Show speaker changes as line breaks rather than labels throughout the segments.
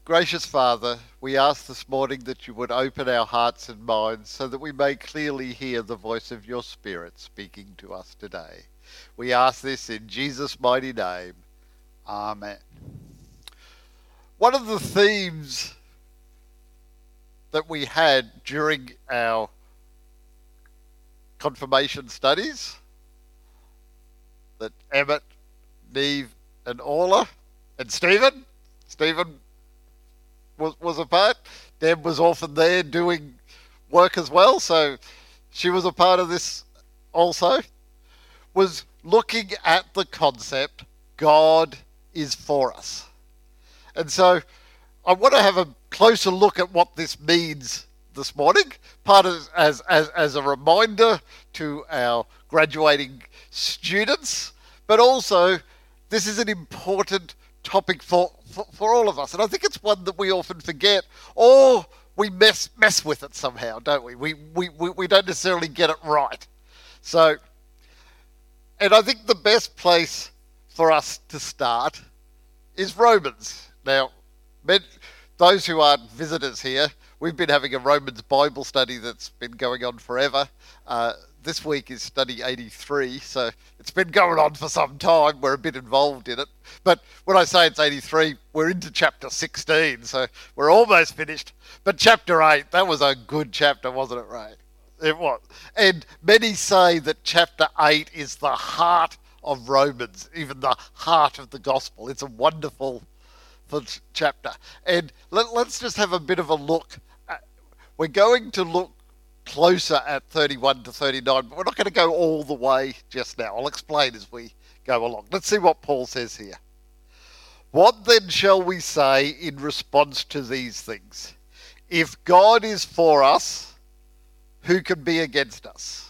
Gracious Father, we ask this morning that you would open our hearts and minds so that we may clearly hear the voice of your Spirit speaking to us today. We ask this in Jesus' mighty name. Amen. One of the themes that we had during our confirmation studies that Emmett, Neve and Orla and Stephen was a part. Deb was often there doing work as well, so she was a part of this also, was looking at the concept God is for us. And so I want to have a closer look at what this means this morning, part of as a reminder to our graduating students, but also this is an important topic for all of us, and I think it's one that we often forget, or we mess with it somehow, don't we? We don't necessarily get it right. So, and I think the best place for us to start is Romans. Now, those who aren't visitors here, we've been having a Romans Bible study that's been going on forever. This week is study 83, so it's been going on for some time. We're a bit involved in it. But when I say it's 83, we're into chapter 16, so we're almost finished. But chapter 8, that was a good chapter, wasn't it, Ray? It was. And many say that chapter 8 is the heart of Romans, even the heart of the gospel. It's a wonderful chapter. And let's just have a bit of a look. We're going to look closer at 31 to 39, but we're not going to go all the way just now. I'll explain as we go along. Let's see what Paul says here. What then shall we say in response to these things? If God is for us, who can be against us?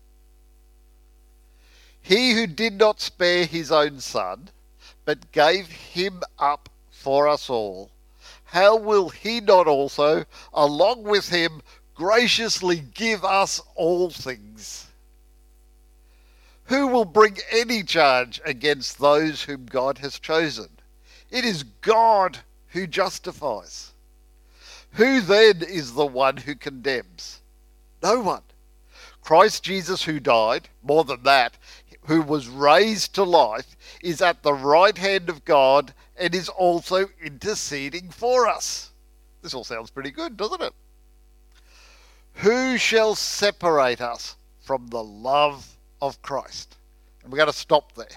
He who did not spare his own son, but gave him up for us all, how will he not also, along with him, graciously give us all things? Who will bring any charge against those whom God has chosen? It is God who justifies. Who then is the one who condemns? No one. Christ Jesus, who died, more than that, who was raised to life, is at the right hand of God and is also interceding for us. This all sounds pretty good, doesn't it? Who shall separate us from the love of Christ? And we're going to stop there. It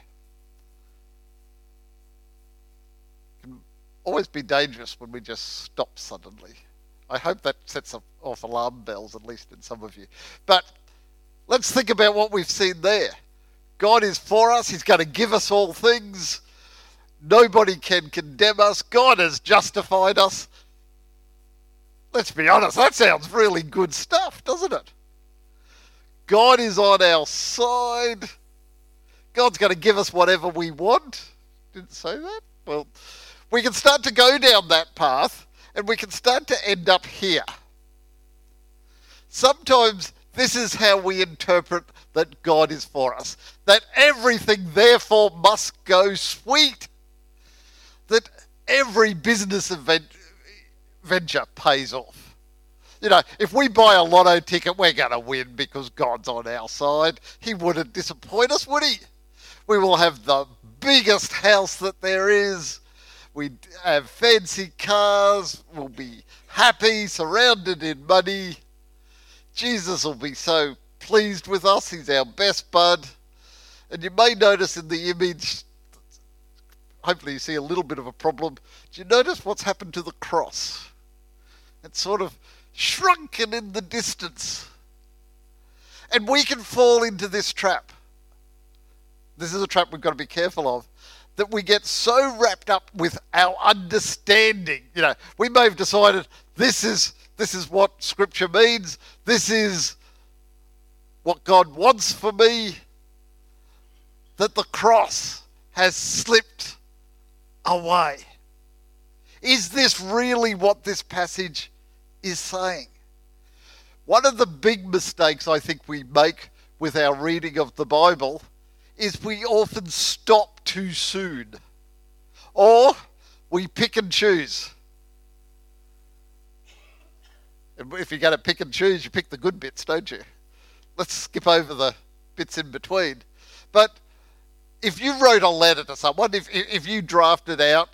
can always be dangerous when we just stop suddenly. I hope that sets off alarm bells, at least in some of you. But let's think about what we've seen there. God is for us. He's going to give us all things. Nobody can condemn us. God has justified us. Let's be honest, that sounds really good stuff, doesn't it? God is on our side. God's going to give us whatever we want. Didn't say that? Well, we can start to go down that path, and we can start to end up here. Sometimes this is how we interpret that God is for us. That everything therefore must go sweet. That every business venture pays off. You know, if we buy a lotto ticket, we're going to win because God's on our side. He wouldn't disappoint us, would he? We will have the biggest house that there is. We have fancy cars. We'll be happy, surrounded in money. Jesus will be so pleased with us. He's our best bud. And you may notice in the image, hopefully you see a little bit of a problem. Do you notice what's happened to the cross? It's sort of shrunken in the distance. And we can fall into this trap. This is a trap we've got to be careful of. That we get so wrapped up with our understanding. You know, we may have decided this is what Scripture means. This is what God wants for me. That the cross has slipped away. Is this really what this passage is saying? One of the big mistakes I think we make with our reading of the Bible is we often stop too soon. Or we pick and choose. And if you're going to pick and choose, you pick the good bits, don't you? Let's skip over the bits in between. But if you wrote a letter to someone, if you drafted out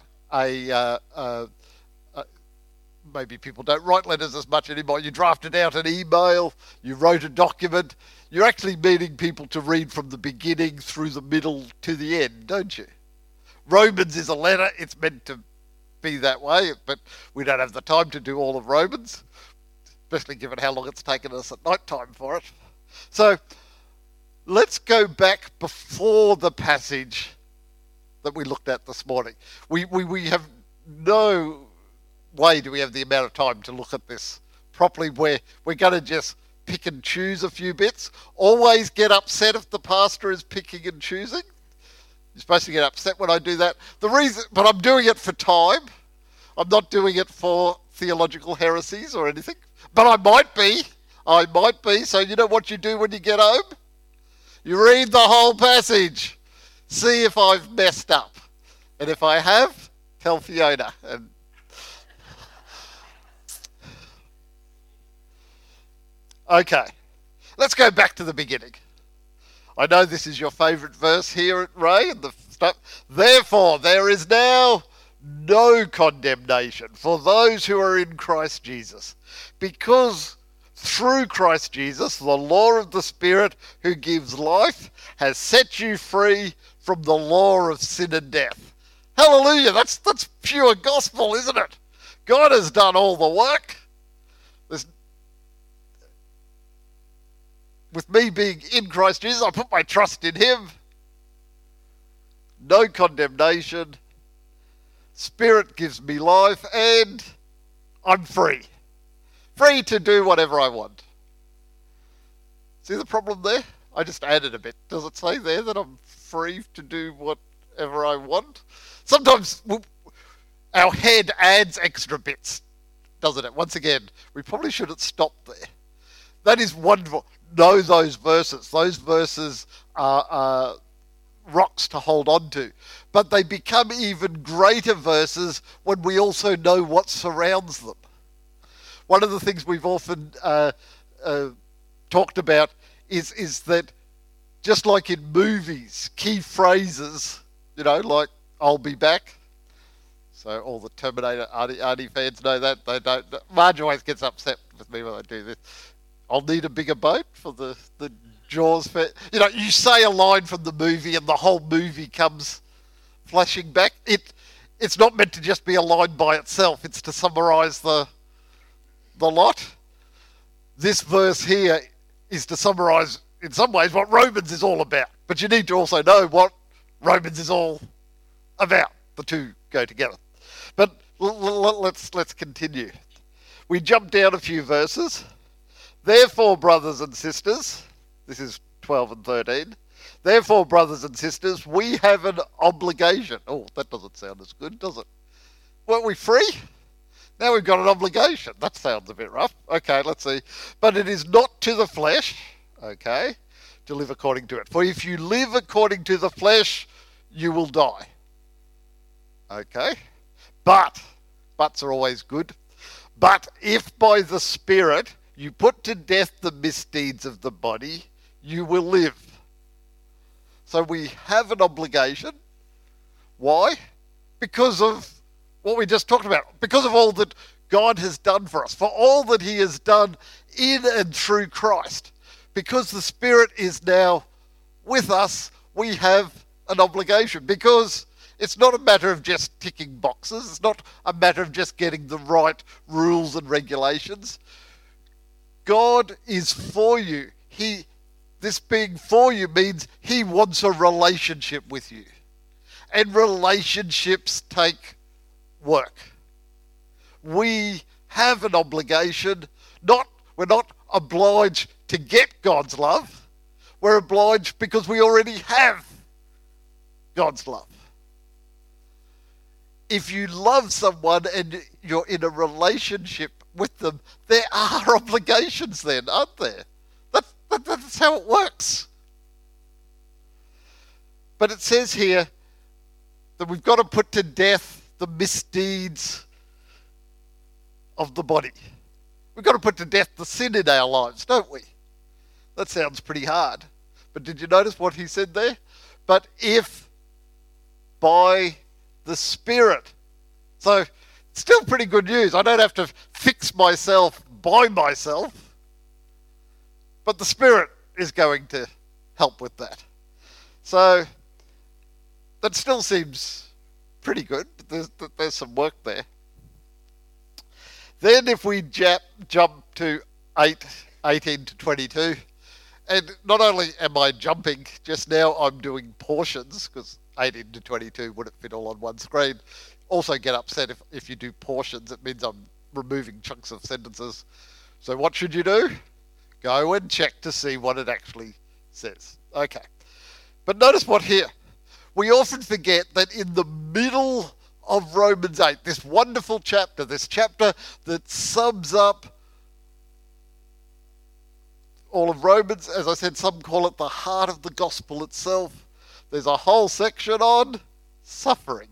maybe people don't write letters as much anymore, you drafted out an email, you wrote a document, you're actually meaning people to read from the beginning through the middle to the end, don't you? Romans is a letter, it's meant to be that way, but we don't have the time to do all of Romans, especially given how long it's taken us at night time for it. So let's go back before the passage that we looked at this morning. We have no way do we have the amount of time to look at this properly. We're going to just pick and choose a few bits. Always get upset if the pastor is picking and choosing. You're supposed to get upset when I do that. But I'm doing it for time. I'm not doing it for theological heresies or anything. But I might be. So you know what you do when you get home? You read the whole passage. See if I've messed up. And if I have, tell Fiona. Okay, let's go back to the beginning. I know this is your favourite verse here at Ray and the stuff. Therefore, there is now no condemnation for those who are in Christ Jesus, because through Christ Jesus, the law of the Spirit who gives life has set you free from the law of sin and death. Hallelujah! That's pure gospel, isn't it? God has done all the work. With me being in Christ Jesus, I put my trust in him. No condemnation. Spirit gives me life, and I'm free. Free to do whatever I want. See the problem there? I just added a bit. Does it say there that I'm free to do whatever I want? Sometimes our head adds extra bits, doesn't it? Once again, we probably shouldn't stop there. That is wonderful. Know those verses. Those verses are rocks to hold on to. But they become even greater verses when we also know what surrounds them. One of the things we've often talked about is that just like in movies, key phrases, like "I'll be back." So all the Terminator Arnie fans know that. They don't. Marge always gets upset with me when I do this. I'll need a bigger boat for the Jaws. You say a line from the movie and the whole movie comes flashing back. It's not meant to just be a line by itself. It's to summarise the lot. This verse here is to summarise, in some ways, what Romans is all about. But you need to also know what Romans is all about. The two go together. But let's continue. We jump down a few verses. Therefore, brothers and sisters, this is 12 and 13. Therefore, brothers and sisters, we have an obligation. Oh, that doesn't sound as good, does it? Weren't we free? Now we've got an obligation. That sounds a bit rough. Okay, let's see. But it is not to the flesh, okay, to live according to it. For if you live according to the flesh, you will die. Okay? Buts are always good. But if by the Spirit you put to death the misdeeds of the body, you will live. So we have an obligation. Why? Because of what we just talked about. Because of all that God has done for us. For all that he has done in and through Christ. Because the Spirit is now with us, we have an obligation. Because it's not a matter of just ticking boxes. It's not a matter of just getting the right rules and regulations. God is for you. This being for you means he wants a relationship with you. And relationships take work. We have an obligation. We're not obliged to get God's love. We're obliged because we already have God's love. If you love someone and you're in a relationship with them, there are obligations then, aren't there? That's how it works. But it says here that we've got to put to death the misdeeds of the body. We've got to put to death the sin in our lives, don't we? That sounds pretty hard. But did you notice what he said there? But if by the Spirit. So it's still pretty good news. I don't have to fix myself by myself. But the Spirit is going to help with that. So that still seems pretty good. There's some work there. Then if we jump to 18 to 22, and not only am I jumping, just now I'm doing portions, because 18 to 22 wouldn't fit all on one screen. Also get upset if you do portions. It means I'm removing chunks of sentences. So what should you do? Go and check to see what it actually says. Okay. But notice what here. We often forget that in the middle of Romans 8, this wonderful chapter, this chapter that sums up all of Romans, as I said, some call it the heart of the gospel itself. There's a whole section on suffering.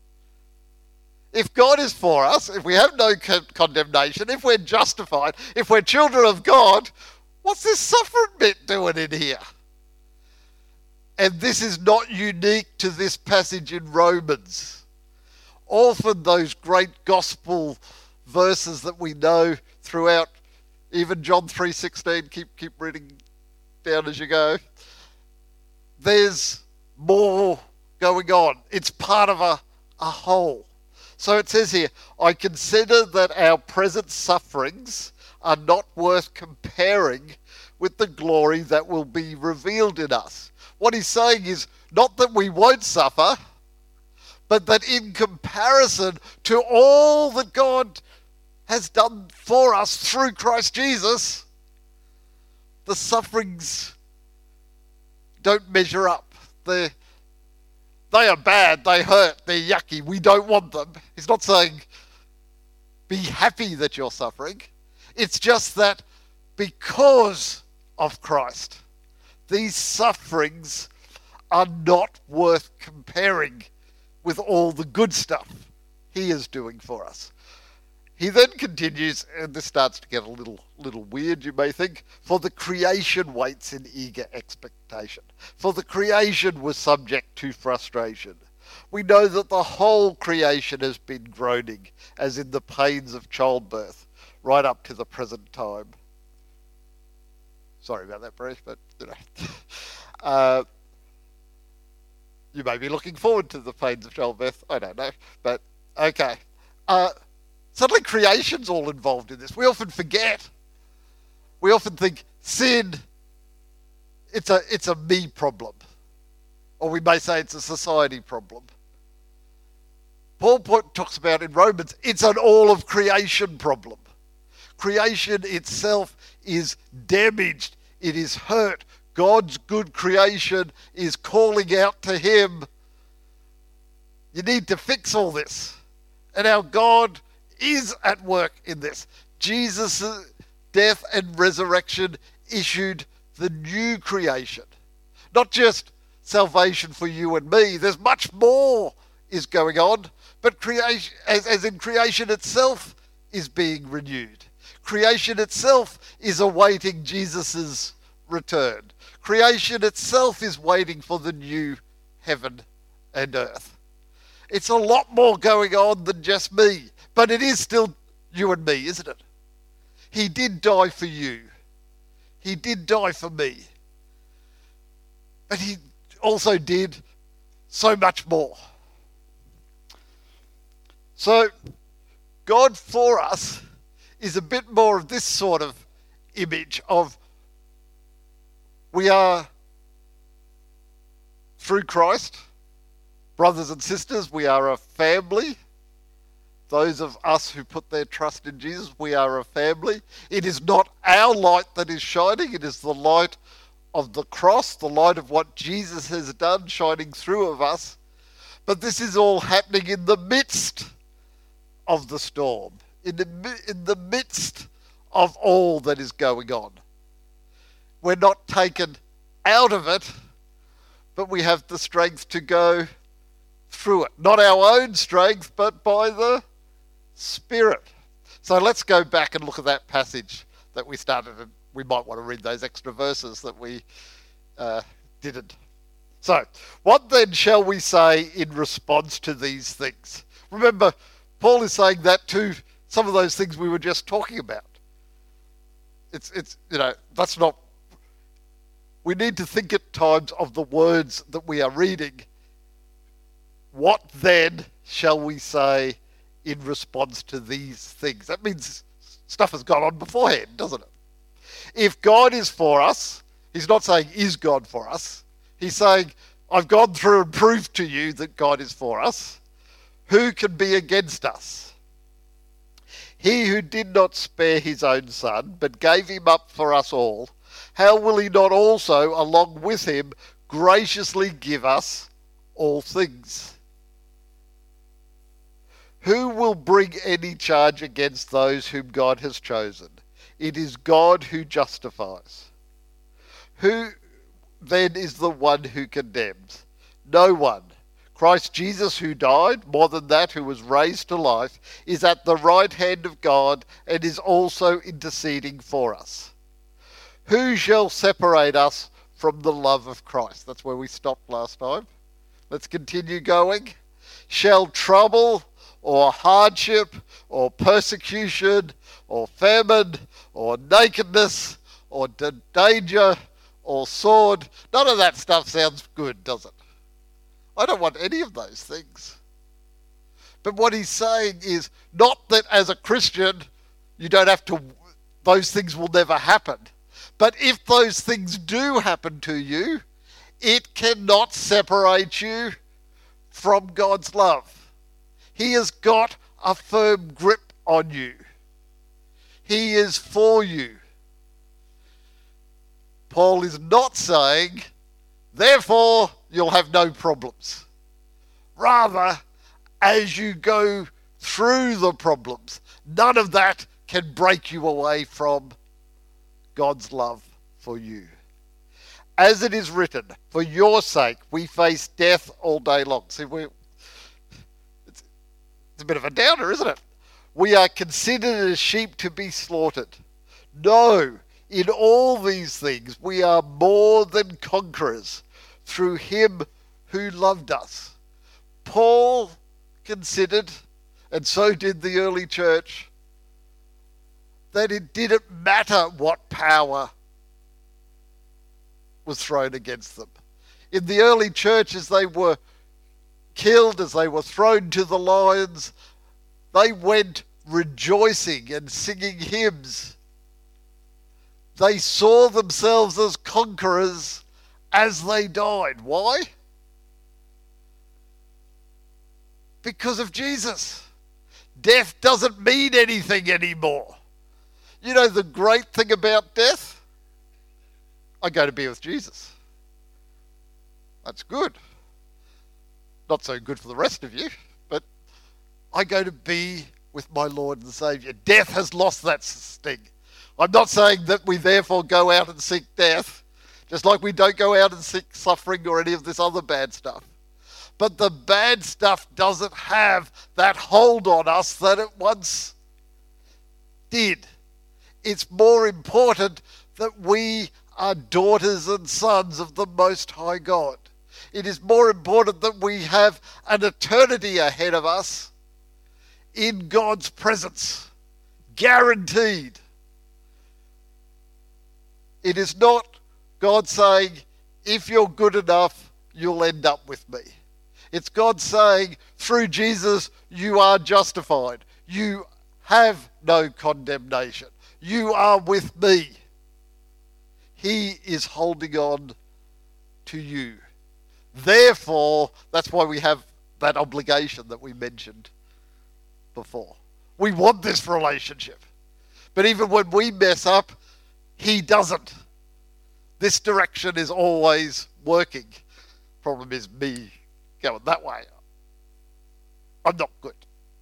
If God is for us, if we have no condemnation, if we're justified, if we're children of God, what's this suffering bit doing in here? And this is not unique to this passage in Romans. Often those great gospel verses that we know throughout, even John 3:16, keep reading down as you go. There's more going on. It's part of a whole. So it says here, I consider that our present sufferings are not worth comparing with the glory that will be revealed in us. What he's saying is not that we won't suffer, but that in comparison to all that God has done for us through Christ Jesus, the sufferings don't measure up. They are bad, they hurt, they're yucky, we don't want them. He's not saying be happy that you're suffering. It's just that because of Christ, these sufferings are not worth comparing with all the good stuff he is doing for us. He then continues, and this starts to get a little weird, you may think. For the creation waits in eager expectation. For the creation was subject to frustration. We know that the whole creation has been groaning, as in the pains of childbirth, right up to the present time. Sorry about that, Bruce, but you may be looking forward to the pains of childbirth. I don't know, but okay. Suddenly creation's all involved in this. We often forget. We often think sin, it's a me problem. Or we may say it's a society problem. Paul talks about in Romans, it's an all of creation problem. Creation itself is damaged. It is hurt. God's good creation is calling out to him. You need to fix all this. And our God is at work in this. Jesus' death and resurrection issued the new creation. Not just salvation for you and me. There's much more is going on. But creation, as in creation itself, is being renewed. Creation itself is awaiting Jesus' return. Creation itself is waiting for the new heaven and earth. It's a lot more going on than just me. But it is still you and me, isn't it? He did die for you. He did die for me. But he also did so much more. So, God for us is a bit more of this sort of image of we are, through Christ, brothers and sisters, we are a family. Those of us who put their trust in Jesus, we are a family. It is not our light that is shining. It is the light of the cross, the light of what Jesus has done shining through of us. But this is all happening in the midst of the storm, in the midst of all that is going on. We're not taken out of it, but we have the strength to go through it. Not our own strength, but by the Spirit. So let's go back and look at that passage that we started, and we might want to read those extra verses that we didn't. So, what then shall we say in response to these things? Remember, Paul is saying that to some of those things we were just talking about. It's that's not. We need to think at times of the words that we are reading. What then shall we say in response to these things? That means stuff has gone on beforehand, doesn't it? If God is for us, he's not saying, is God for us? He's saying, I've gone through and proved to you that God is for us. Who can be against us? He who did not spare his own son, but gave him up for us all, how will he not also, along with him, graciously give us all things? Who will bring any charge against those whom God has chosen? It is God who justifies. Who then is the one who condemns? No one. Christ Jesus, who died, more than that, who was raised to life, is at the right hand of God and is also interceding for us. Who shall separate us from the love of Christ? That's where we stopped last time. Let's continue going. Shall trouble or hardship or persecution or famine or nakedness or danger or sword? None of that stuff sounds good, does it? I don't want any of those things. But what he's saying is not that as a Christian you don't have to, those things will never happen. But if those things do happen to you, it cannot separate you from God's love. He has got a firm grip on you. He is for you. Paul is not saying, therefore, you'll have no problems. Rather, as you go through the problems, none of that can break you away from God's love for you. As it is written, for your sake we face death all day long. See, it's a bit of a downer, isn't it? We are considered as sheep to be slaughtered. No, in all these things we are more than conquerors through him who loved us. Paul considered, and so did the early church, that it didn't matter what power was thrown against them. In the early church, as they were killed, as they were thrown to the lions, they went rejoicing and singing hymns. They saw themselves as conquerors as they died. Why? Because of Jesus. Death doesn't mean anything anymore. You know the great thing about death? I go to be with Jesus. That's good. Not so good for the rest of you, but I go to be with my Lord and Saviour. Death has lost that sting. I'm not saying that we therefore go out and seek death, just like we don't go out and seek suffering or any of this other bad stuff. But the bad stuff doesn't have that hold on us that it once did. It's more important that we are daughters and sons of the Most High God. It is more important that we have an eternity ahead of us in God's presence. Guaranteed. It is not God saying, if you're good enough, you'll end up with me. It's God saying, through Jesus, you are justified. You have no condemnation. You are with me. He is holding on to you. Therefore, that's why we have that obligation that we mentioned before. We want this relationship. But even when we mess up, he doesn't. This direction is always working. Problem is me going that way. I'm not good.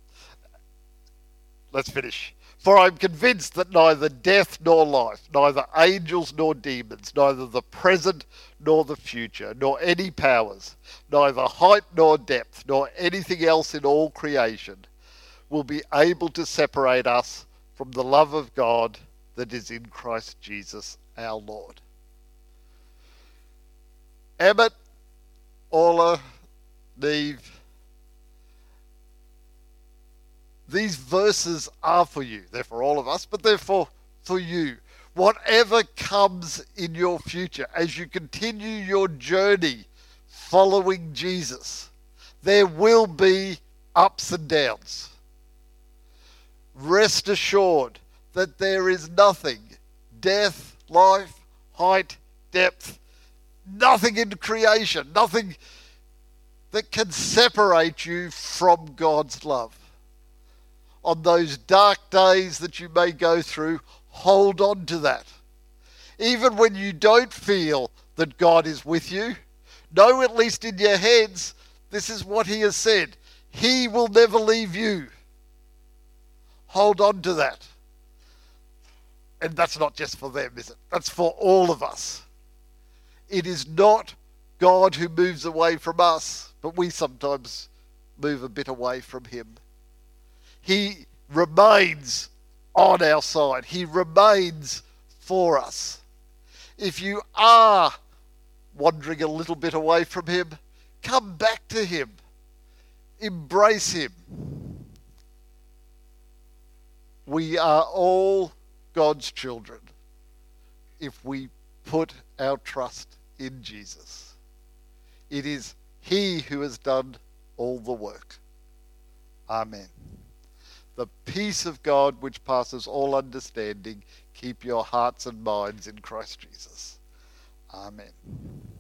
Let's finish. For I'm convinced that neither death nor life, neither angels nor demons, neither the present nor the future, nor any powers, neither height nor depth, nor anything else in all creation, will be able to separate us from the love of God that is in Christ Jesus our Lord. Emmett, Orla, Neve, these verses are for you. They're for all of us, but they're for you. Whatever comes in your future, as you continue your journey following Jesus, there will be ups and downs. Rest assured that there is nothing, death, life, height, depth, nothing in creation, nothing that can separate you from God's love. On those dark days that you may go through, hold on to that. Even when you don't feel that God is with you, know at least in your heads, this is what he has said. He will never leave you. Hold on to that. And that's not just for them, is it? That's for all of us. It is not God who moves away from us, but we sometimes move a bit away from him. He remains on our side. He remains for us. If you are wandering a little bit away from him, come back to him. Embrace him. We are all God's children if we put our trust in Jesus. It is he who has done all the work. Amen. The peace of God, which passes all understanding, keep your hearts and minds in Christ Jesus. Amen.